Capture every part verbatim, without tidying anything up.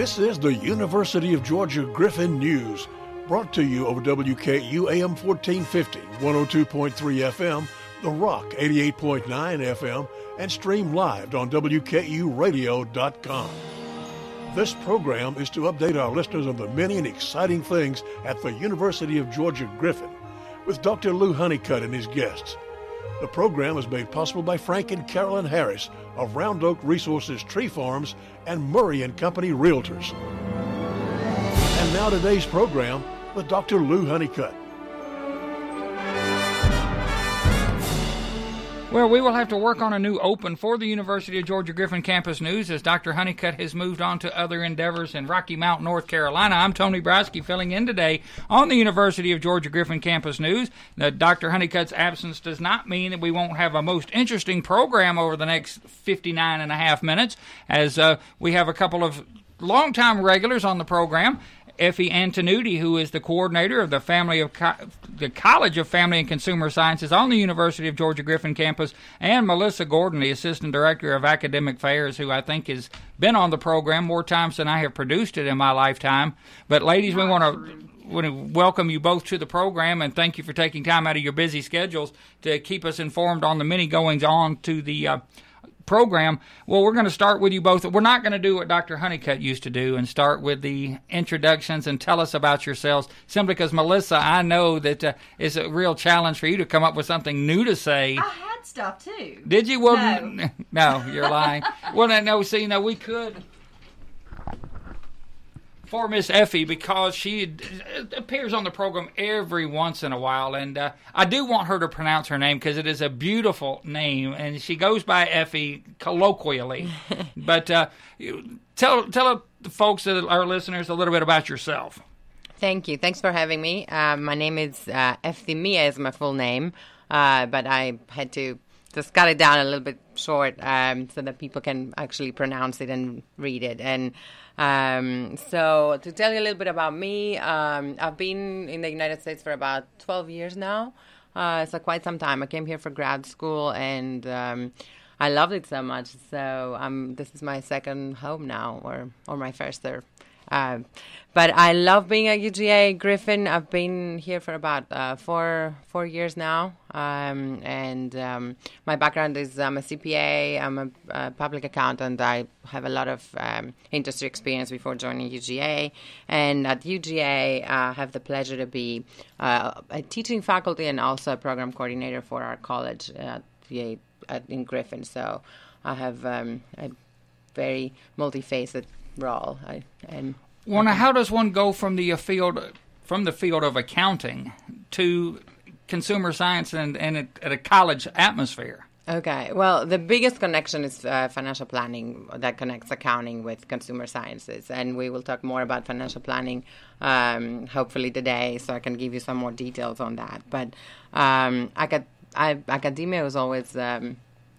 This is the University of Georgia Griffin News, brought to you over W K U A M fourteen fifty, one oh two point three F M, The Rock eighty-eight point nine F M, and stream live on W K U radio dot com. This program is to update our listeners on the many and exciting things at the University of Georgia Griffin with Doctor Lou Honeycutt and his guests. The program is made possible by Frank and Carolyn Harris of Round Oak Resources Tree Farms and Murray and Company Realtors. And now today's program with Doctor Lou Honeycutt. Well, we will have to work on a new open for the University of Georgia Griffin Campus News as Doctor Honeycutt has moved on to other endeavors in Rocky Mount, North Carolina. I'm Tony Browski filling in today on the University of Georgia Griffin Campus News. Now, Doctor Honeycutt's absence does not mean that we won't have a most interesting program over the next fifty-nine and a half minutes, as uh, we have a couple of longtime regulars on the program. Effie Antonucci, who is the coordinator of the Family of Co- the College of Family and Consumer Sciences on the University of Georgia Griffin campus, and Melissa Gordon, the Assistant Director of Academic Affairs, who I think has been on the program more times than I have produced it in my lifetime. But ladies, we want to want to welcome you both to the program and thank you for taking time out of your busy schedules to keep us informed on the many goings on to the uh, program. Well, we're going to start with you both. We're not going to do what Doctor Honeycutt used to do and start with the introductions and tell us about yourselves, simply because, Melissa, I know that uh, it's a real challenge for you to come up with something new to say. I had stuff, too. Did you? Well, no. No, you're lying. Well, no, no, see, no, we could. For Miss Effie, because she appears on the program every once in a while, and uh, I do want her to pronounce her name because it is a beautiful name, and she goes by Effie colloquially. But uh, tell tell the folks, that our listeners, a little bit about yourself. Thank you. Thanks for having me. Uh, my name is uh, Efthymia is my full name, uh, but I had to just cut it down a little bit short um, so that people can actually pronounce it and read it. And Um, so to tell you a little bit about me, um, I've been in the United States for about twelve years now, uh, so quite some time. I came here for grad school, and um, I loved it so much. So um, this is my second home now, or or my first there. Uh, but I love being at U G A Griffin. I've been here for about uh, four four years now, um, and um, my background is I'm a C P A. I'm a, a public accountant. I have a lot of um, industry experience before joining U G A, and at U G A, I have the pleasure to be uh, a teaching faculty and also a program coordinator for our college at U G A at, in Griffin. So I have um, a very multifaceted role. I, and well, now, how does one go from the field from the field of accounting to consumer science and, and at a college atmosphere? Okay, well, the biggest connection is uh, financial planning that connects accounting with consumer sciences, and we will talk more about financial planning um, hopefully today, so I can give you some more details on that. But um, acad- I, academia was always um,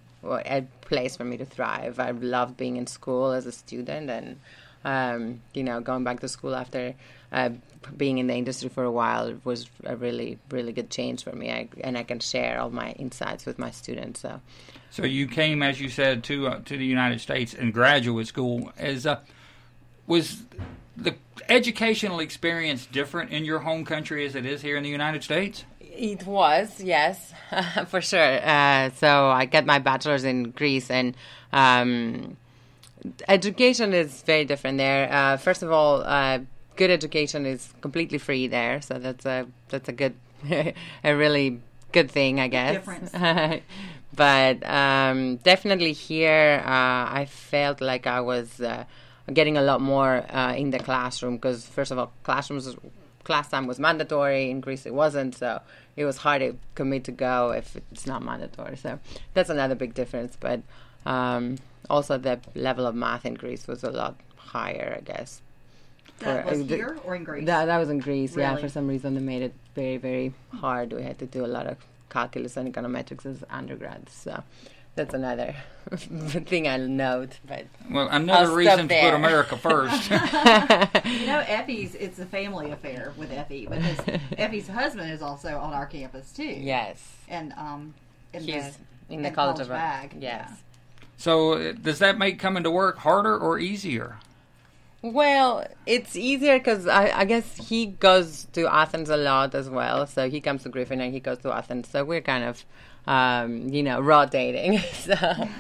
a place for me to thrive. I loved being in school as a student, and um, you know, going back to school after uh, being in the industry for a while was a really, really good change for me. I, and I can share all my insights with my students. So, so you came, as you said, to uh, to the United States in graduate school. As uh, was the educational experience different in your home country as it is here in the United States? It was, yes, for sure. Uh, so I got my bachelor's in Greece, and um, education is very different there. Uh, first of all, uh, good education is completely free there, so that's a that's a good, a really good thing, I guess. Difference. But um, definitely here, uh, I felt like I was uh, getting a lot more uh, in the classroom because, first of all, classrooms. Class time was mandatory. In Greece, it wasn't, so it was hard to commit to go if it's not mandatory. So that's another big difference. But um, also the level of math in Greece was a lot higher, I guess. That for, was uh, the, here or in Greece? That, that was in Greece, Really? yeah. For some reason, they made it very, very hard. We had to do a lot of calculus and econometrics as undergrads. So that's another thing I'll note. But well, another I'll reason to there. put America first. You know, Effie's, it's a family affair with Effie, because Effie's husband is also on our campus, too. Yes. And um, in He's the, in the in College College of Bag. Yes. Yeah. So uh, does that make coming to work harder or easier? Well, it's easier because I, I guess he goes to Athens a lot as well. So he comes to Griffin and he goes to Athens. So we're kind of, um, you know, rotating. So.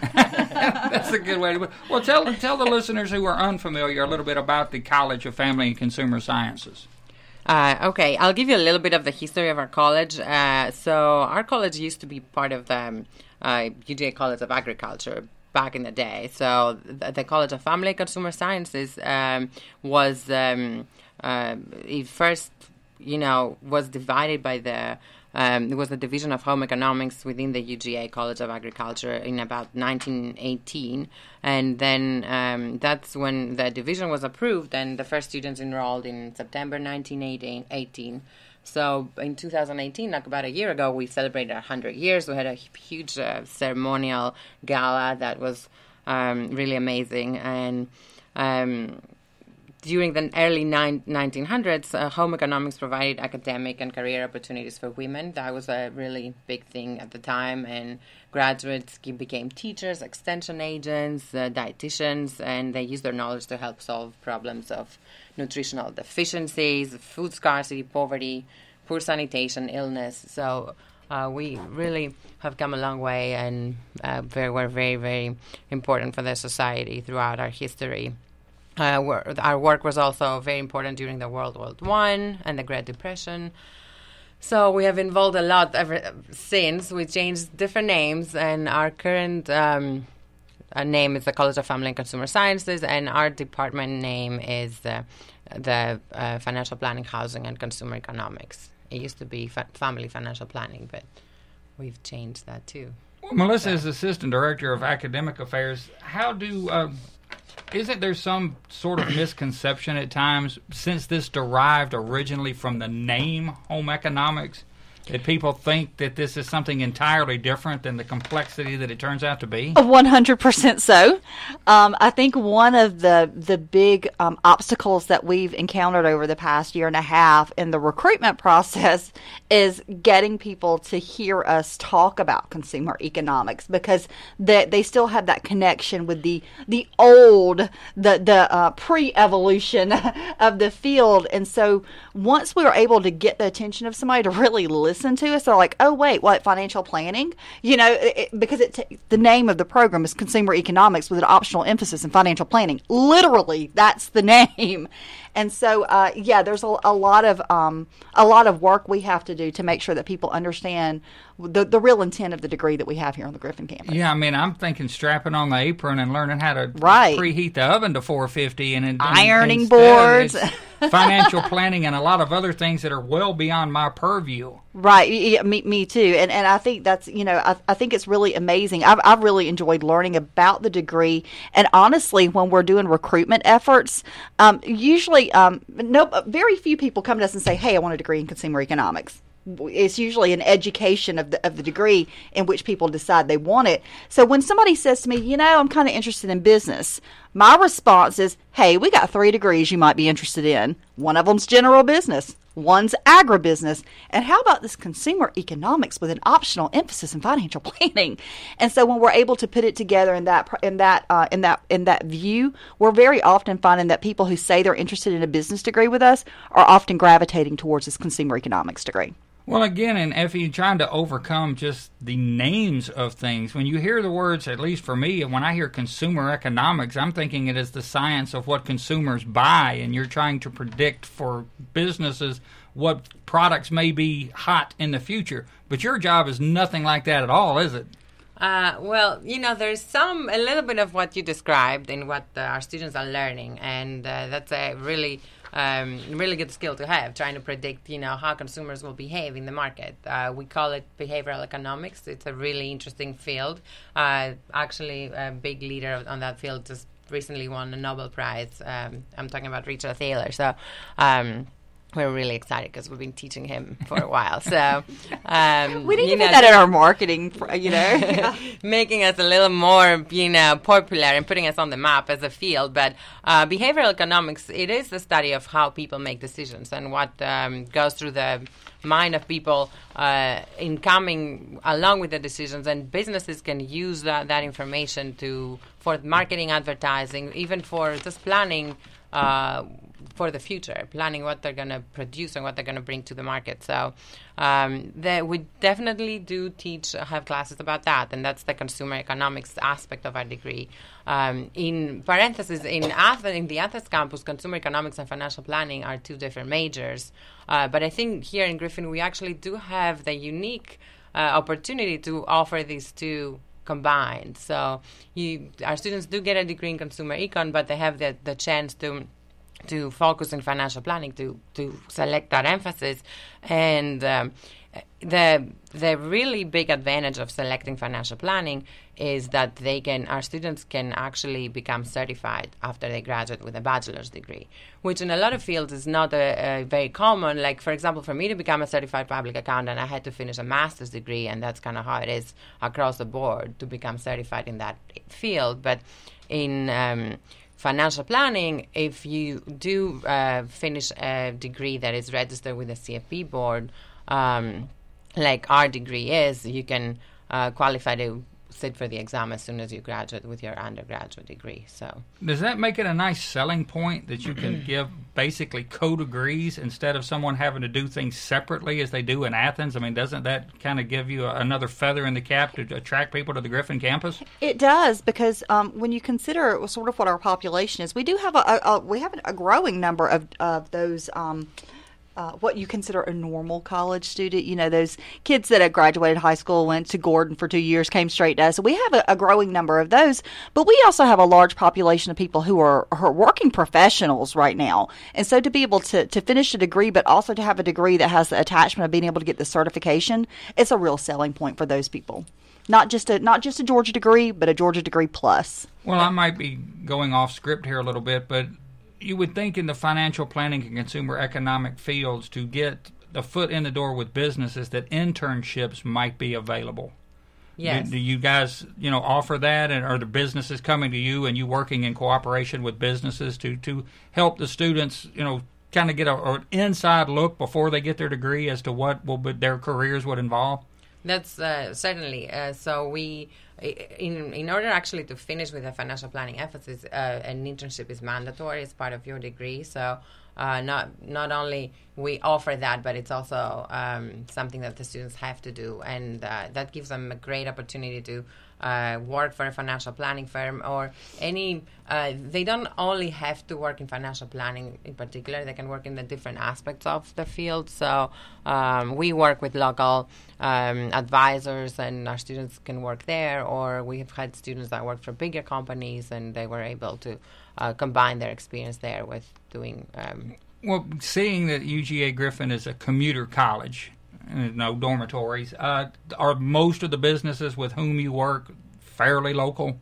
That's a good way to put it. Well, tell, tell the listeners who are unfamiliar a little bit about the College of Family and Consumer Sciences. Uh, okay, I'll give you a little bit of the history of our college. Uh, so our college used to be part of the um, uh, U G A College of Agriculture back in the day. So the, the College of Family and Consumer Sciences um, was um, uh, it first, you know, was divided by the um, it was the division of home economics within the U G A College of Agriculture in about nineteen eighteen, and then um, that's when the division was approved, and the first students enrolled in September nineteen eighteen. So in two thousand eighteen, like about a year ago, we celebrated one hundred years. We had a huge uh, ceremonial gala that was um, really amazing. And um, during the early nine, nineteen hundreds, uh, home economics provided academic and career opportunities for women. That was a really big thing at the time. And graduates became teachers, extension agents, uh, dietitians, and they used their knowledge to help solve problems of nutritional deficiencies, food scarcity, poverty, poor sanitation, illness. So uh, we really have come a long way, and uh, very, we're very, very important for the society throughout our history. Uh, we're, our work was also very important during the World War One and the Great Depression. So we have involved a lot ever since. We changed different names, and our current um, uh, name is the College of Family and Consumer Sciences, and our department name is uh, the uh, Financial Planning, Housing, and Consumer Economics. It used to be fa- Family Financial Planning, but we've changed that too. Well, Melissa so. is Assistant Director of Academic Affairs. How do... Uh, Isn't there some sort of misconception at times, since this derived originally from the name home economics, that people think that this is something entirely different than the complexity that it turns out to be? one hundred percent so. Um, I think one of the the big um, obstacles that we've encountered over the past year and a half in the recruitment process is getting people to hear us talk about consumer economics, because they, they still have that connection with the the old, the, the uh, pre-evolution of the field. And so once we were able to get the attention of somebody to really listen listen to us, they're like, oh, wait, what, financial planning? You know, it, because it t- the name of the program is Consumer Economics with an optional emphasis in financial planning. Literally, that's the name. And so, uh, yeah, there's a, a lot of um, a lot of work we have to do to make sure that people understand the the real intent of the degree that we have here on the Griffin campus. Yeah, I mean, I'm thinking strapping on the apron and learning how to right. preheat the oven to four fifty, and, and ironing and boards, financial planning, and a lot of other things that are well beyond my purview. Right, yeah, me, me too, and and I think that's you know I, I think it's really amazing. I've I've really enjoyed learning about the degree, and honestly, when we're doing recruitment efforts, um, usually um, no, very few people come to us and say, "Hey, I want a degree in consumer economics." It's usually an education of the of the degree in which people decide they want it. So when somebody says to me, you know, I'm kind of interested in business, my response is, hey, we got three degrees you might be interested in. One of them's general business, one's agribusiness, and how about this consumer economics with an optional emphasis in financial planning? And so when we're able to put it together in that in that uh, in that in that view, we're very often finding that people who say they're interested in a business degree with us are often gravitating towards this consumer economics degree. Well, again, and Effie, trying to overcome just the names of things. When you hear the words, at least for me, when I hear consumer economics, I'm thinking it is the science of what consumers buy, and you're trying to predict for businesses what products may be hot in the future. But your job is nothing like that at all, is it? Uh, well, you know, there's some, a little bit of what you described in what uh, our students are learning, and uh, that's a really... Um, really good skill to have, trying to predict, you know, how consumers will behave in the market. Uh, we call it behavioral economics. It's a really interesting field. Uh, actually, a big leader on that field just recently won a Nobel Prize. Um, I'm talking about Richard Thaler. So um, we're really excited because we've been teaching him for a while. So um, we didn't you even know, that in our marketing, you know, making us a little more, you know, popular and putting us on the map as a field. But uh, behavioral economics, it is the study of how people make decisions and what um, goes through the mind of people uh, in coming along with the decisions. And businesses can use that, that information to for marketing, advertising, even for just planning uh, for the future, planning what they're going to produce and what they're going to bring to the market. So um, that we definitely do teach, have classes about that, and that's the consumer economics aspect of our degree. Um, in parentheses, in Athens, in the Athens campus, consumer economics and financial planning are two different majors. Uh, but I think here in Griffin, we actually do have the unique uh, opportunity to offer these two combined. So you, our students do get a degree in consumer econ, but they have the, the chance to to focus on financial planning, to, to select that emphasis. And um, the the really big advantage of selecting financial planning is that they can, our students can actually become certified after they graduate with a bachelor's degree, which in a lot of fields is not a, a very common. Like, for example, for me to become a certified public accountant, I had to finish a master's degree, and that's kind of how it is across the board to become certified in that field. But in um, financial planning, if you do uh, finish a degree that is registered with the C F P board, um, like our degree is, you can uh, qualify to sit for the exam as soon as you graduate with your undergraduate degree. So, does that make it a nice selling point that you can give basically co-degrees instead of someone having to do things separately as they do in Athens? I mean, doesn't that kind of give you a, another feather in the cap to attract people to the Griffin campus? It does, because um, when you consider sort of what our population is, we do have a, a, a we have a growing number of of those. Um, Uh, what you consider a normal college student, you know, those kids that had graduated high school, went to Gordon for two years, came straight to us. So we have a, a growing number of those, but we also have a large population of people who are, are working professionals right now. And so to be able to, to finish a degree, but also to have a degree that has the attachment of being able to get the certification, it's a real selling point for those people. Not just a not just a Georgia degree, but a Georgia degree plus. Well, I might be going off script here a little bit, but you would think in the financial planning and consumer economic fields, to get the foot in the door with businesses, that internships might be available. Yes. Do, do you guys, you know, offer that, and are the businesses coming to you and you working in cooperation with businesses to, to help the students, you know, kind of get a, an inside look before they get their degree as to what will be, their careers would involve? That's uh, certainly. Uh, so we, in in order actually to finish with a financial planning emphasis, uh, an internship is mandatory as part of your degree. So uh, not not only we offer that, but it's also um, something that the students have to do, and uh, that gives them a great opportunity to uh, work for a financial planning firm or any. Uh, they don't only have to work in financial planning in particular. They can work in the different aspects of the field. So um, we work with local um, advisors, and our students can work there. Or we have had students that work for bigger companies, and they were able to uh, combine their experience there with doing. Um, well, seeing that U G A Griffin is a commuter college, and no dormitories, uh, are most of the businesses with whom you work fairly local?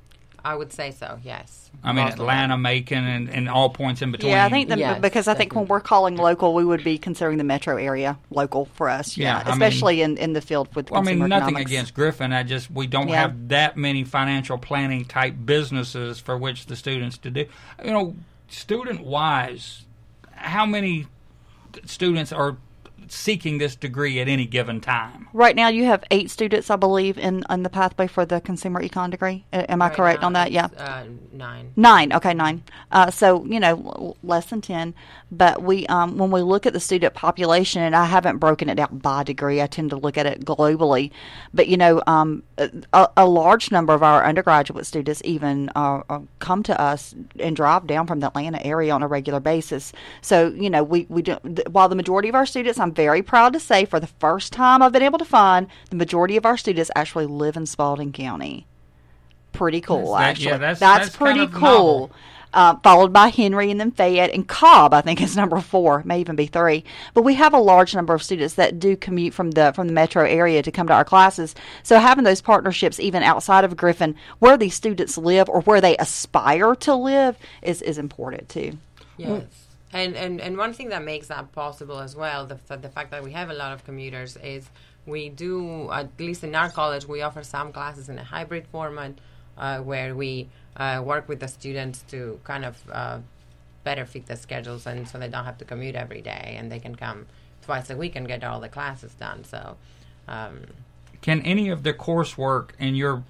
I would say so, yes. I mean, Atlanta, Macon, and, and all points in between. Yeah, I think the, Yes, because I think definitely. when we're calling local, we would be considering the metro area local for us. Yeah, Yeah, I especially mean- in, in the field with Well, I consumer mean, nothing economics. against Griffin. I just, we don't Yeah. have that many financial planning type businesses for which the students to do. You know, student-wise, how many students are seeking this degree at any given time? Right now, you have eight students, I believe, in, in the pathway for the consumer econ degree. A- Am I Right correct now on that? Yeah. it's, Uh, nine. Nine. Okay, nine. Uh, so you know, l- less than ten. But we, um, when we look at the student population, and I haven't broken it down by degree. I tend to look at it globally. But you know, um, a, a large number of our undergraduate students even uh, uh, come to us and drive down from the Atlanta area on a regular basis. So you know, we we do, th- while the majority of our students, I'm very proud to say, for the first time I've been able to find the majority of our students actually live in Spalding County. Pretty cool, That's- that- actually. yeah, that's- that's, that's pretty kind of cool. novel. Uh, followed by Henry, and then Fayette, and Cobb, I think, is number four, may even be three. But we have a large number of students that do commute from the from the metro area to come to our classes. So having those partnerships, even outside of Griffin, where these students live or where they aspire to live, is, is important too. Yes. And, and and one thing that makes that possible as well, the, f- the fact that we have a lot of commuters, is we do, at least in our college, we offer some classes in a hybrid format uh, where we uh, work with the students to kind of uh, better fit the schedules, and so they don't have to commute every day, and they can come twice a week and get all the classes done. So um, Can any of the coursework in your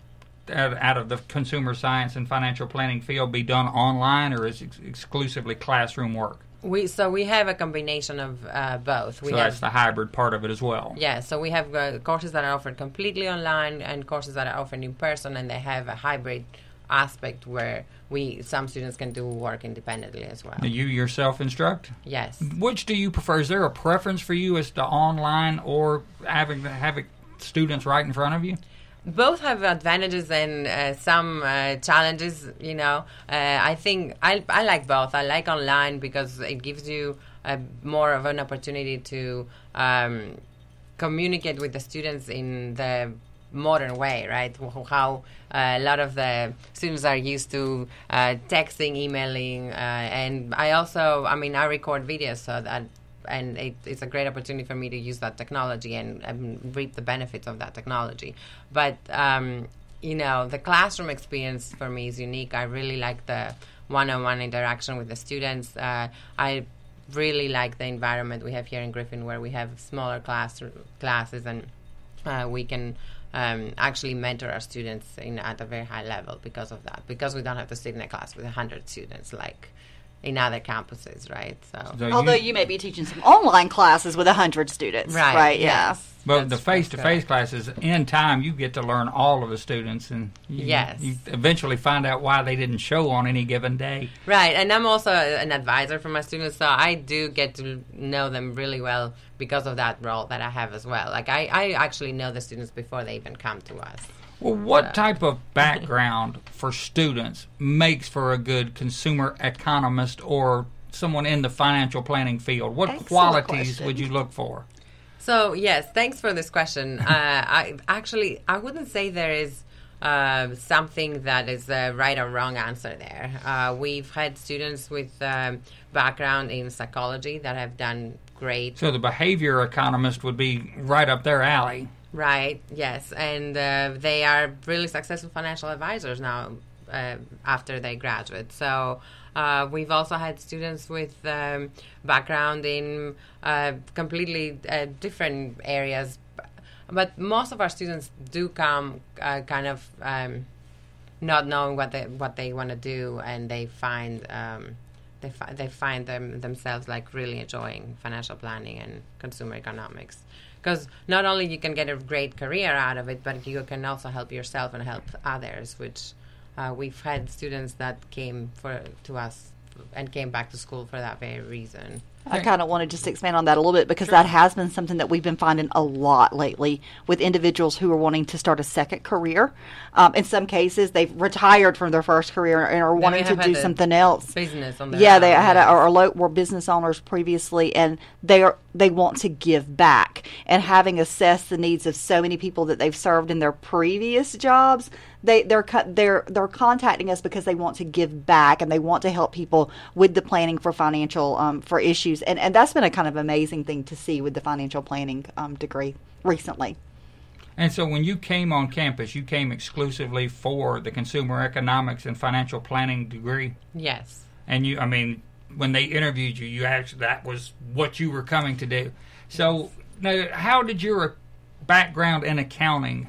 out, out of the consumer science and financial planning field be done online, or is it ex- exclusively classroom work? We so we have a combination of uh, both. We So have, that's the hybrid part of it as well. Yeah, so we have uh, courses that are offered completely online and courses that are offered in person, and they have a hybrid aspect where we some students can do work independently as well. Do you yourself instruct? Yes. Which do you prefer? Is there a preference for you as to online or having having students right in front of you? Both have advantages and uh, some uh, challenges, you know. Uh, I think I, I like both. I like online because it gives you a, more of an opportunity to um, communicate with the students in the modern way, right? How uh, a lot of the students are used to uh, texting, emailing, uh, and I also, I mean, I record videos so that and it, it's a great opportunity for me to use that technology and, and reap the benefits of that technology. But, um, you know, the classroom experience for me is unique. I really like the one-on-one interaction with the students. Uh, I really like the environment we have here in Griffin where we have smaller class classes and uh, we can um, actually mentor our students in, at a very high level because of that, because we don't have to sit in a class with one hundred students like in other campuses, right? So, So Although you may be teaching some online classes with one hundred students. right, Right, yeah. yes. But That's- the face-to-face that's classes, in time, you get to learn all of the students, and you, Yes. you eventually find out why they didn't show on any given day. Right, and I'm also an advisor for my students, so I do get to know them really well because of that role that I have as well. Like, I, I actually know the students before they even come to us. Well, what type of background for students makes for a good consumer economist or someone in the financial planning field? What Excellent qualities question. would you look for? So, yes, thanks for this question. uh, I actually, I wouldn't say there is uh, something that is a right or wrong answer there. Uh, we've had students with um, background in psychology that have done great. So the behavior economist would be right up their alley. Right, yes, and uh, they are really successful financial advisors now uh, after they graduate. So uh, we've also had students with um, background in uh, completely uh, different areas, but most of our students do come uh, kind of um, not knowing what they what they want to do, and they find um, they fi- they find them themselves like really enjoying financial planning and consumer economics. Because not only you can get a great career out of it, but you can also help yourself and help others, which uh, we've had students that came for to us and came back to school for that very reason. I kind of want to just expand on that a little bit because that has been something that we've been finding a lot lately with individuals who are wanting to start a second career. Um, in some cases, they've retired from their first career and are wanting to have do had a something else. Business on their Yeah, own, they had a, yes. or lo- were business owners previously, and they are they want to give back. And having assessed the needs of so many people that they've served in their previous jobs, they they're co- they're they're contacting us because they want to give back and they want to help people with the planning for financial um, for issues. And and that's been a kind of amazing thing to see with the financial planning um, degree recently. And so when you came on campus, you came exclusively for the consumer economics and financial planning degree? Yes. And you, I mean, when they interviewed you, you actually, that was what you were coming to do. So now, how did your background in accounting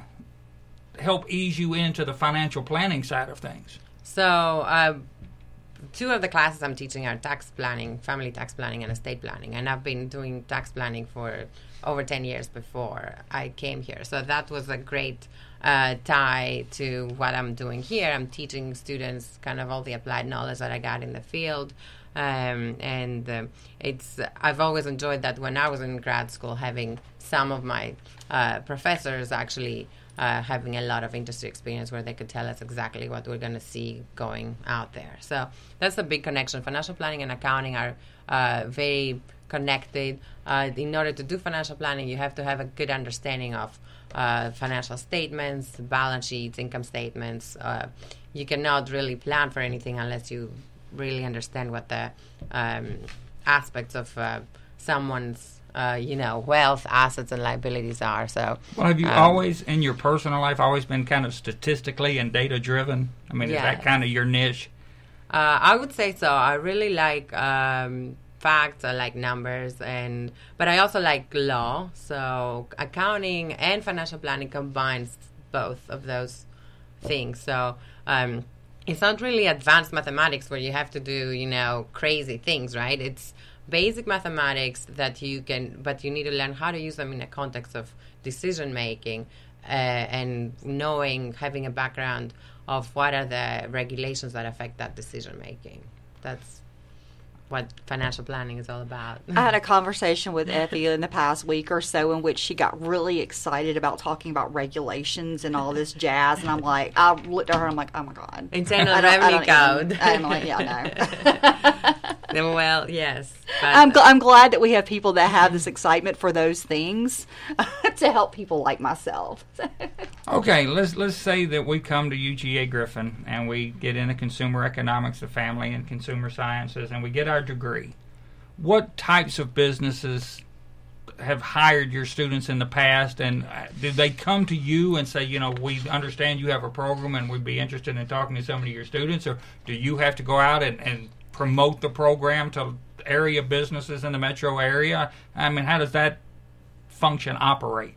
help ease you into the financial planning side of things? So uh, two of the classes I'm teaching are tax planning, family tax planning, and estate planning. And I've been doing tax planning for over ten years before I came here. So that was a great uh, tie to what I'm doing here. I'm teaching students kind of all the applied knowledge that I got in the field. Um, and um, it's I've always enjoyed that when I was in grad school, having some of my uh, professors actually uh, having a lot of industry experience where they could tell us exactly what we're going to see going out there. So that's a big connection. Financial planning and accounting are uh, very connected. Uh, in order to do financial planning, you have to have a good understanding of uh, financial statements, balance sheets, income statements. Uh, you cannot really plan for anything unless you really understand what the um, aspects of uh, someone's, uh, you know, wealth, assets, and liabilities are. So, Well, have you um, always, in your personal life, always been kind of statistically and data-driven? I mean, is that Yes. kind of your niche? Uh, I would say so. I really like um, facts. I like numbers, and but I also like law. So accounting and financial planning combines both of those things. So um, it's not really advanced mathematics where you have to do, you know, crazy things, right? It's basic mathematics that you can, but you need to learn how to use them in a context of decision making uh, and knowing, having a background of what are the regulations that affect that decision making. That's what financial planning is all about. I had a conversation with Effie in the past week or so in which she got really excited about talking about regulations and all this jazz, and I'm like, I looked at her and I'm like, oh my God. Internal revenue code. I'm like, yeah, no. Well, yes. I'm, gl- I'm glad that we have people that have this excitement for those things to help people like myself. Okay, let's let's say that we come to U G A Griffin and we get into consumer economics, the family, and consumer sciences, and we get our degree. What types of businesses have hired your students in the past, and did they come to you and say, you know, we understand you have a program and we'd be interested in talking to some of your students, or do you have to go out and, and promote the program to area businesses in the metro area? I mean, how does that function operate?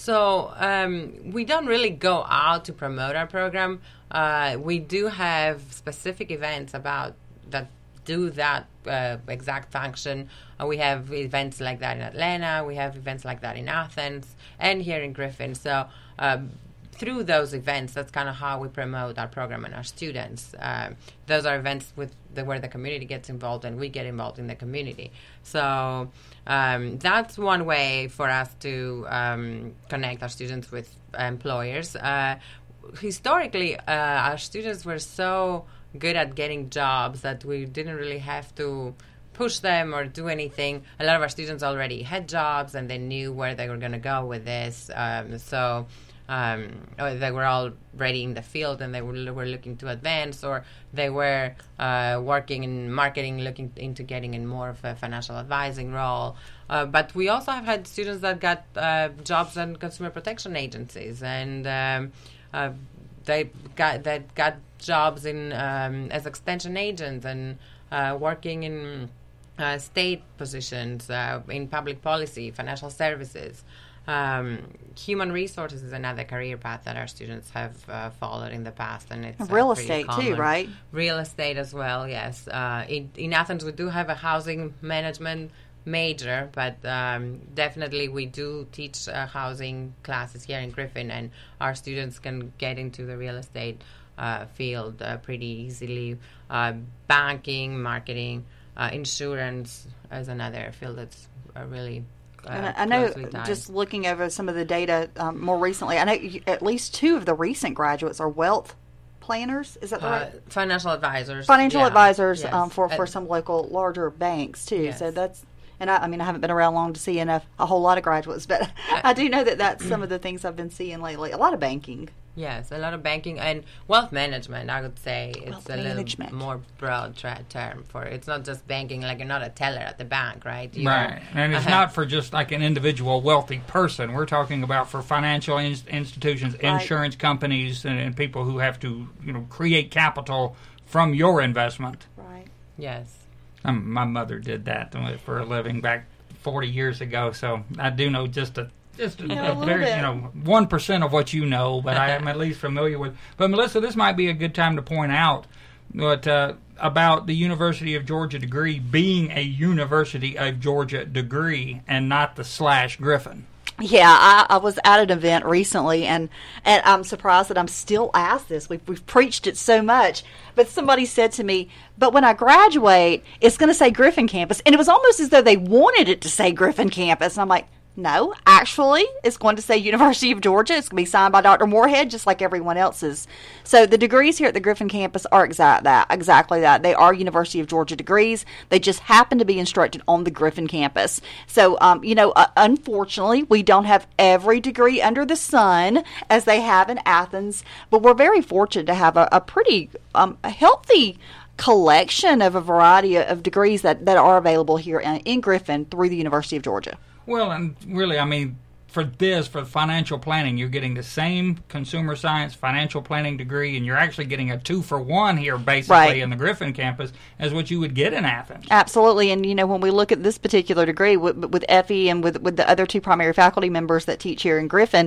So um, we don't really go out to promote our program. Uh, we do have specific events about that do that uh, exact function. Uh, we have events like that in Atlanta. We have events like that in Athens and here in Griffin. So um, through those events, that's kind of how we promote our program and our students. Uh, those are events with the, where the community gets involved and we get involved in the community. So um, that's one way for us to um, connect our students with employers. Uh, historically, uh, our students were so good at getting jobs that we didn't really have to push them or do anything. A lot of our students already had jobs and they knew where they were going to go with this. Um, so um, or they were already in the field and they were, were looking to advance, or they were uh, working in marketing, looking into getting in more of a financial advising role. Uh, but we also have had students that got uh, jobs in consumer protection agencies, and um, uh, they got that got jobs in um, as extension agents and uh, working in uh, state positions uh, in public policy, financial services. Um, human resources is another career path that our students have uh, followed in the past, and it's real uh, estate common. too, right? Real estate as well, yes. Uh, in, in Athens, we do have a housing management major, but um, definitely we do teach uh, housing classes here in Griffin, and our students can get into the real estate uh, field uh, pretty easily. Uh, banking, marketing, uh, insurance is another field that's uh, really uh, and I, I know, tied. Just looking over some of the data um, more recently, I know you, at least two of the recent graduates are wealth planners. Is that the uh, right? Financial advisors. Financial yeah. advisors Yes. um, for, for Uh, some local larger banks too. Yes. So that's, and I, I mean, I haven't been around long to see enough, a whole lot of graduates, but I do know that that's some of the things I've been seeing lately. A lot of banking. Yes, a lot of banking and wealth management, I would say. It's Wealth a management. little more broad tra- term for it. It's not just banking, like you're not a teller at the bank, right? You Right, are- and it's uh-huh. not for just like an individual wealthy person. We're talking about for financial in- institutions, Right. insurance companies, and, and people who have to, you know, create capital from your investment. Right. Yes. Um, my mother did that for a living back forty years ago, so I do know just a just a, know a a little very, bit. you know, one percent of what you know, but I am at least familiar with. But Melissa, this might be a good time to point out what uh, about the University of Georgia degree being a University of Georgia degree and not the slash Griffin. Yeah, I, I was at an event recently, and, and I'm surprised that I'm still asked this. We've, we've preached it so much. But somebody said to me, but when I graduate, it's going to say Griffin Campus. And it was almost as though they wanted it to say Griffin Campus. And I'm like, no, actually, it's going to say University of Georgia. It's going to be signed by Doctor Moorhead, just like everyone else's. So the degrees here at the Griffin campus are exact that, exactly that. They are University of Georgia degrees. They just happen to be instructed on the Griffin campus. So, um, you know, uh, unfortunately, we don't have every degree under the sun as they have in Athens, but we're very fortunate to have a, a pretty um, a healthy collection of a variety of degrees that, that are available here in, in Griffin through the University of Georgia. Well, and really, I mean, for this, for financial planning, you're getting the same consumer science financial planning degree, and you're actually getting a two-for-one here, basically, Right. in the Griffin campus, as what you would get in Athens. Absolutely, and you know, when we look at this particular degree with, with Effie and with with the other two primary faculty members that teach here in Griffin,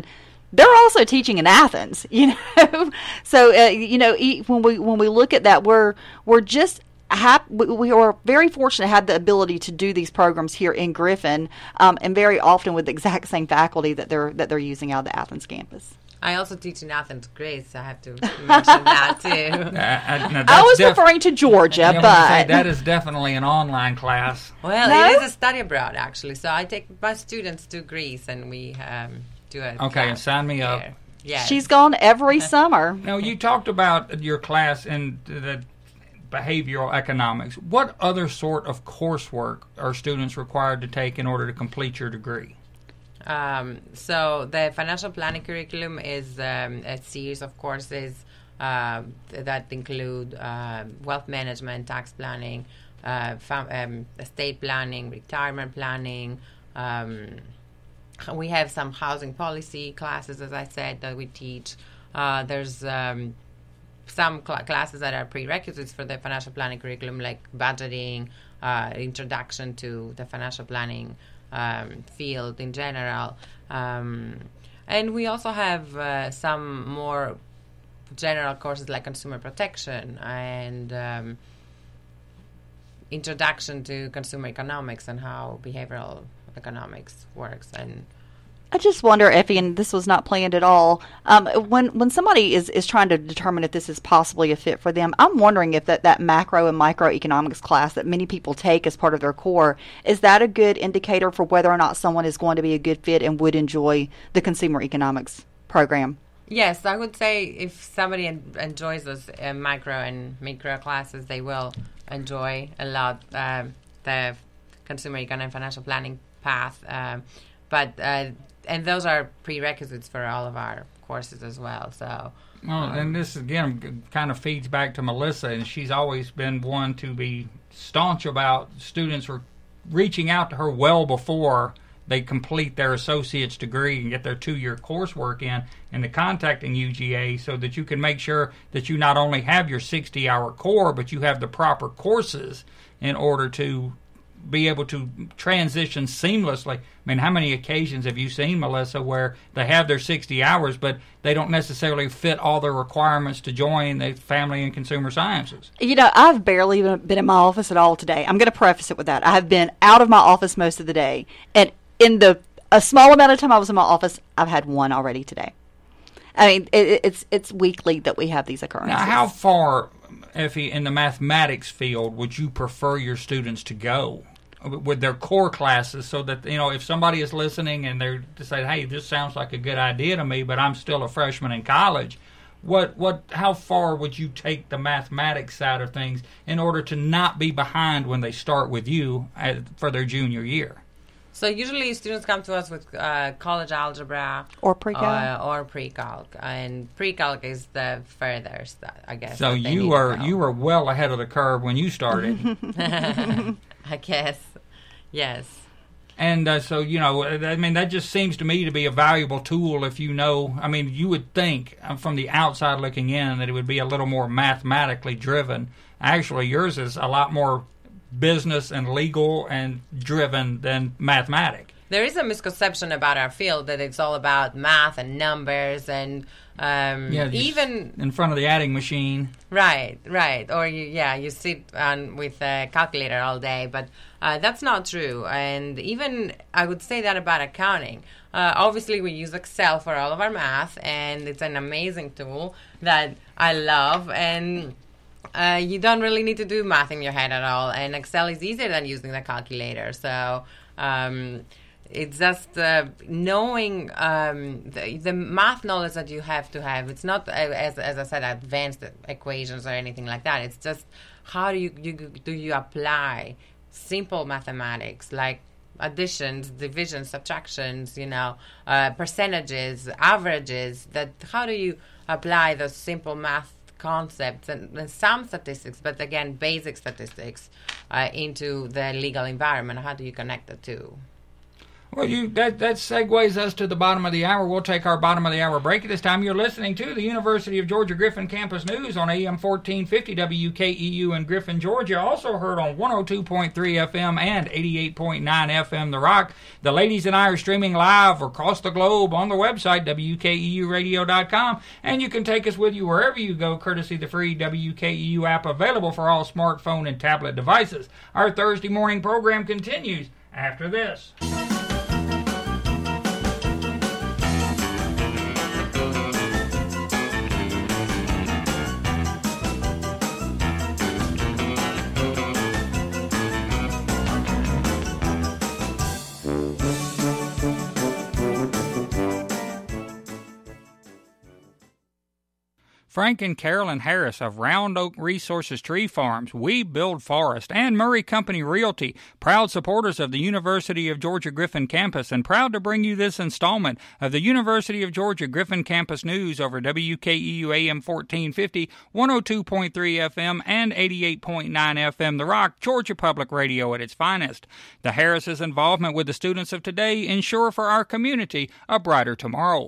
they're also teaching in Athens, you know. So uh, you know, e- when we when we look at that, we're we're just hap- we, we are very fortunate to have the ability to do these programs here in Griffin, um, and very often with the exact same faculty that they're that they're using out of the Athens campus. I also teach in Athens, Grace. I have to mention that too. Uh, uh, now I that's was def- referring to Georgia, Yeah, I was gonna say, but that is definitely an online class. Well, No? it is a study abroad actually. So I take my students to Greece and we um, do a Okay, class sign me up. there. Yes. she's gone every summer. Now, you talked about your class in the behavioral economics. What other sort of coursework are students required to take in order to complete your degree? Um, so the financial planning curriculum is um, a series of courses uh, that include uh, wealth management, tax planning, uh, fam- um, estate planning, retirement planning. Um, we have some housing policy classes, as I said, that we teach. Uh, there's um, some cl- classes that are prerequisites for the financial planning curriculum, like budgeting, uh, introduction to the financial planning Um, field in general, um, and we also have uh, some more general courses like consumer protection and um, introduction to consumer economics and how behavioral economics works. And I just wonder, Effie, and this was not planned at all, um, when when somebody is, is trying to determine if this is possibly a fit for them, I'm wondering if that, that macro and microeconomics class that many people take as part of their core, is that a good indicator for whether or not someone is going to be a good fit and would enjoy the consumer economics program? yes, I would say if somebody en- enjoys those uh, micro and micro classes, they will enjoy a lot um, the consumer economic and financial planning path. Um, but uh, and those are prerequisites for all of our courses as well. So, Well, um, and this again g- kind of feeds back to Melissa, and she's always been one to be staunch about students re- reaching out to her well before they complete their associate's degree and get their two-year coursework in, and to contacting U G A so that you can make sure that you not only have your sixty-hour core, but you have the proper courses in order to be able to transition seamlessly. I mean, how many occasions have you seen, Melissa, where they have their sixty hours, but they don't necessarily fit all the requirements to join the Family and Consumer Sciences? You know, I've barely even been in my office at all today. I'm going to preface it with that. I have been out of my office most of the day. And in the a small amount of time I was in my office, I've had one already today. I mean, it, it's it's weekly that we have these occurrences. Now, how far, Effie, in the mathematics field would you prefer your students to go with their core classes, so that, you know, if somebody is listening and they're to say, hey, this sounds like a good idea to me, but I'm still a freshman in college, what what how far would you take the mathematics side of things in order to not be behind when they start with you at, for their junior year? so usually students come to us with uh, college algebra Or pre-calc. uh, or pre-calc, and pre-calc is the furthest, I guess. So that they need you to are go. you were well ahead of the curve when you started. I guess, yes. And uh, so, you know, I mean, that just seems to me to be a valuable tool if you know. I mean, you would think uh, from the outside looking in that it would be a little more mathematically driven. Actually, yours is a lot more business and legal and driven than mathematic. There is a misconception about our field that it's all about math and numbers and um, Yeah, just even in front of the adding machine. right, right, or you, yeah, you sit on with a calculator all day, but uh, that's not true. And even I would say that about accounting. Uh, obviously, we use Excel for all of our math, and it's an amazing tool that I love. And Uh, you don't really need to do math in your head at all, and Excel is easier than using the calculator. So um, it's just uh, knowing um, the, the math knowledge that you have to have. It's not, uh, as as I said, advanced equations or anything like that. It's just how do you, you do you apply simple mathematics like additions, divisions, subtractions, you know, uh, percentages, averages. That how do you apply those simple math concepts and, and some statistics, but again, basic statistics uh, into the legal environment? How do you connect the two? Well, you that, that segues us to the bottom of the hour. We'll take our bottom of the hour break at this time. You're listening to the University of Georgia Griffin Campus News on A M fourteen fifty W K E U in Griffin, Georgia. Also heard on one oh two point three F M and eighty-eight point nine F M The Rock. The ladies and I are streaming live across the globe on the website, W K E U radio dot com. And you can take us with you wherever you go, courtesy the free W K E U app available for all smartphone and tablet devices. Our Thursday morning program continues after this. Frank and Carolyn Harris of Round Oak Resources Tree Farms, We Build Forest, and Murray Company Realty, proud supporters of the University of Georgia Griffin Campus, and proud to bring you this installment of the University of Georgia Griffin Campus News over W K E U A M fourteen fifty, one oh two point three F M, and eighty-eight point nine F M The Rock, Georgia Public Radio at its finest. The Harris's involvement with the students of today ensure for our community a brighter tomorrow.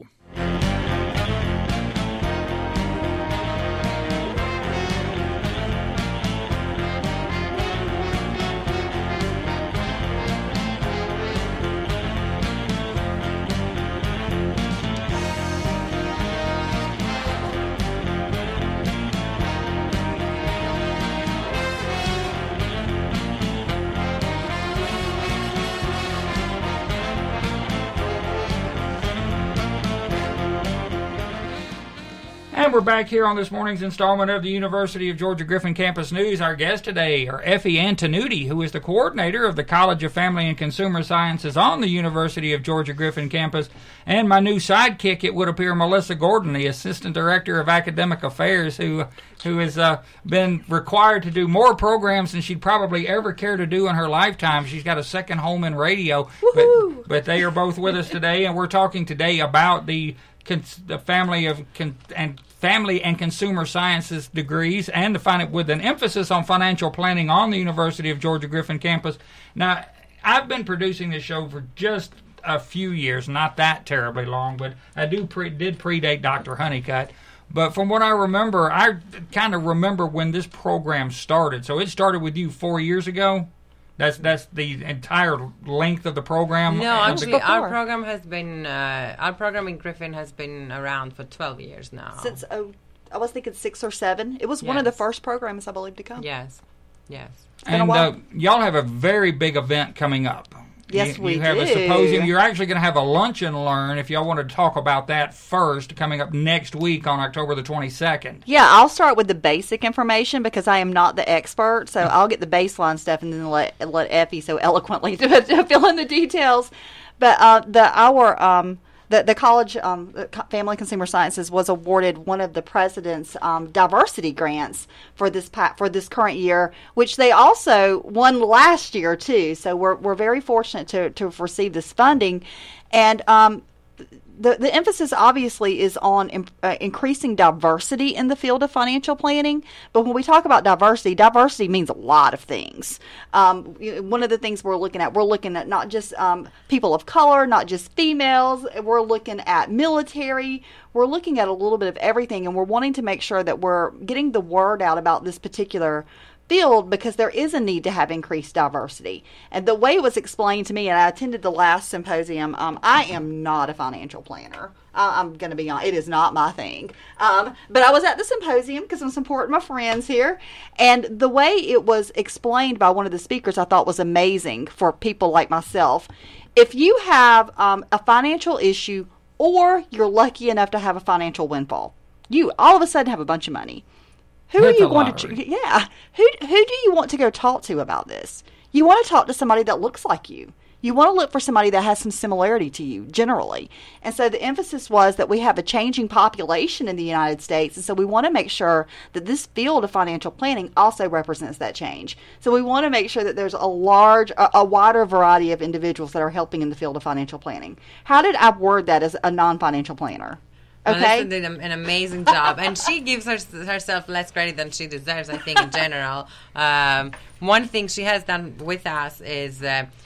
And we're back here on this morning's installment of the University of Georgia Griffin Campus News. Our guests today are Effie Antonucci, who is the coordinator of the College of Family and Consumer Sciences on the University of Georgia Griffin Campus, and my new sidekick, it would appear, Melissa Gordon, the Assistant Director of Academic Affairs, who who has uh, been required to do more programs than she'd probably ever care to do in her lifetime. She's got a second home in radio, but, but they are both with us today, and we're talking today about the the family of con- and family and consumer sciences degrees, and to find it with an emphasis on financial planning on the University of Georgia Griffin Campus. Now, I've been producing this show for just a few years, not that terribly long, but I do pre- did predate Doctor Honeycutt. But from what I remember, I kind of remember when this program started. So it started with you four years ago. That's that's the entire length of the program. No, actually, our program has been uh, our program in Griffin has been around for twelve years now. Since oh, I was thinking six or seven. It was yes. one of the first programs, I believe, to come. Yes, yes. And uh, y'all have a very big event coming up. Yes, you, we you have do. a symposium. You're actually going to have a lunch and learn, if y'all want to talk about that first, coming up next week on October the twenty-second. Yeah, I'll start with the basic information because I am not the expert, so I'll get the baseline stuff and then let let Effie so eloquently to, to fill in the details. But uh, the our um, the the college um, Family and Consumer Sciences was awarded one of the president's um, diversity grants for this for this current year, which they also won last year too. So we're we're very fortunate to to have received this funding, and um, the the emphasis obviously is on in, uh, increasing diversity in the field of financial planning. But when we talk about diversity, diversity means a lot of things. Um, one of the things we're looking at, we're looking at not just um, people of color, not just females. We're looking at military. We're looking at a little bit of everything, and we're wanting to make sure that we're getting the word out about this particular field because there is a need to have increased diversity. And the way it was explained to me, and I attended the last symposium, um, I am not a financial planner. I, I'm going to be honest, it is not my thing. Um, but I was at the symposium because I'm supporting my friends here. And the way it was explained by one of the speakers I thought was amazing for people like myself. If you have um, a financial issue or you're lucky enough to have a financial windfall, you all of a sudden have a bunch of money. Who That's are you going to? Yeah, who who do you want to go talk to about this? You want to talk to somebody that looks like you. You want to look for somebody that has some similarity to you, generally. And so the emphasis was that we have a changing population in the United States, and so we want to make sure that this field of financial planning also represents that change. So we want to make sure that there's a large, a, a wider variety of individuals that are helping in the field of financial planning. How did I word that as a non-financial planner? Okay. Melissa did an amazing job, and she gives her, herself less credit than she deserves, I think, in general. Um, one thing she has done with us is uh,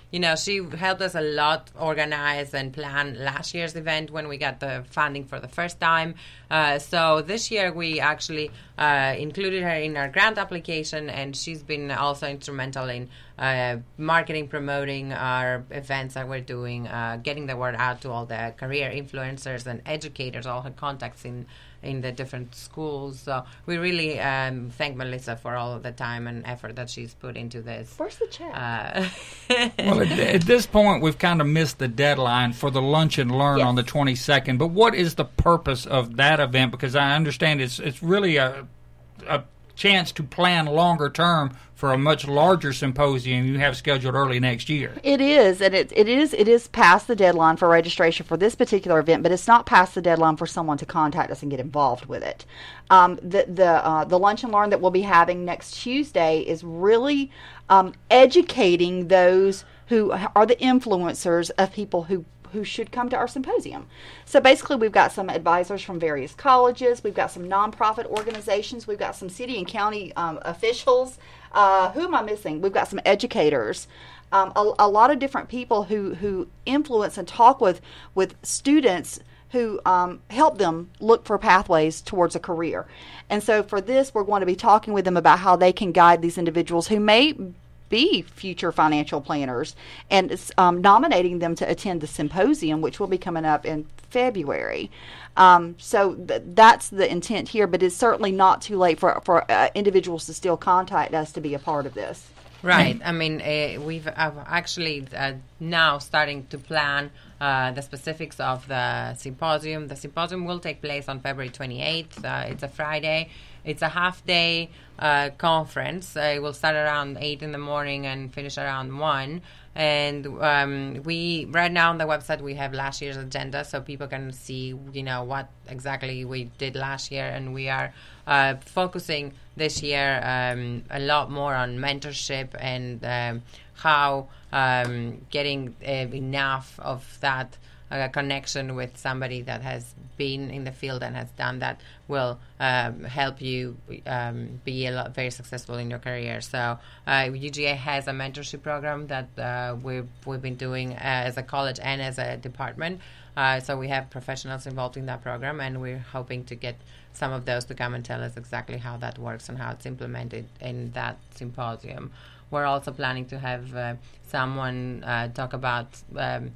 you know, she helped us a lot organize and plan last year's event when we got the funding for the first time. Uh, so this year we actually uh, included her in our grant application, and she's been also instrumental in uh, marketing, promoting our events that we're doing, uh, getting the word out to all the career influencers and educators, all her contacts in in the different schools. So we really um, thank Melissa for all of the time and effort that she's put into this. Where's the check? Uh, Well, at, at this point, we've kind of missed the deadline for the Lunch and Learn Yes. on the twenty-second. But what is the purpose of that event? Because I understand it's it's really a a chance to plan longer term for a much larger symposium you have scheduled early next year. It is, and it, it is it is past the deadline for registration for this particular event, but it's not past the deadline for someone to contact us and get involved with it. Um, the the uh, the Lunch and Learn that we'll be having next Tuesday is really um, educating those who are the influencers of people who who should come to our symposium. So basically we've got some advisors from various colleges, we've got some nonprofit organizations, we've got some city and county um, officials. Uh, who am I missing? We've got some educators, um, a, a lot of different people who, who influence and talk with, with students who um, help them look for pathways towards a career. And so for this, we're going to be talking with them about how they can guide these individuals who may be future financial planners, and um, nominating them to attend the symposium, which will be coming up in February. Um, so th- that's the intent here, but it's certainly not too late for, for uh, individuals to still contact us to be a part of this. Right. I mean, uh, we've uh, actually uh, now starting to plan uh, the specifics of the symposium. The symposium will take place on February twenty-eighth. Uh, it's a Friday. It's a half-day uh, conference. Uh, it will start around eight in the morning and finish around one. And um, we right now on the website we have last year's agenda, so people can see, you know, what exactly we did last year. And we are uh, focusing this year um, a lot more on mentorship and um, how um, getting uh, enough of that uh, connection with somebody that has been in the field and has done that will um, help you um, be a lot very successful in your career. So uh, U G A has a mentorship program that uh, we've, we've been doing uh, as a college and as a department. Uh, so we have professionals involved in that program, and we're hoping to get some of those to come and tell us exactly how that works and how it's implemented in that symposium. We're also planning to have uh, someone uh, talk about um,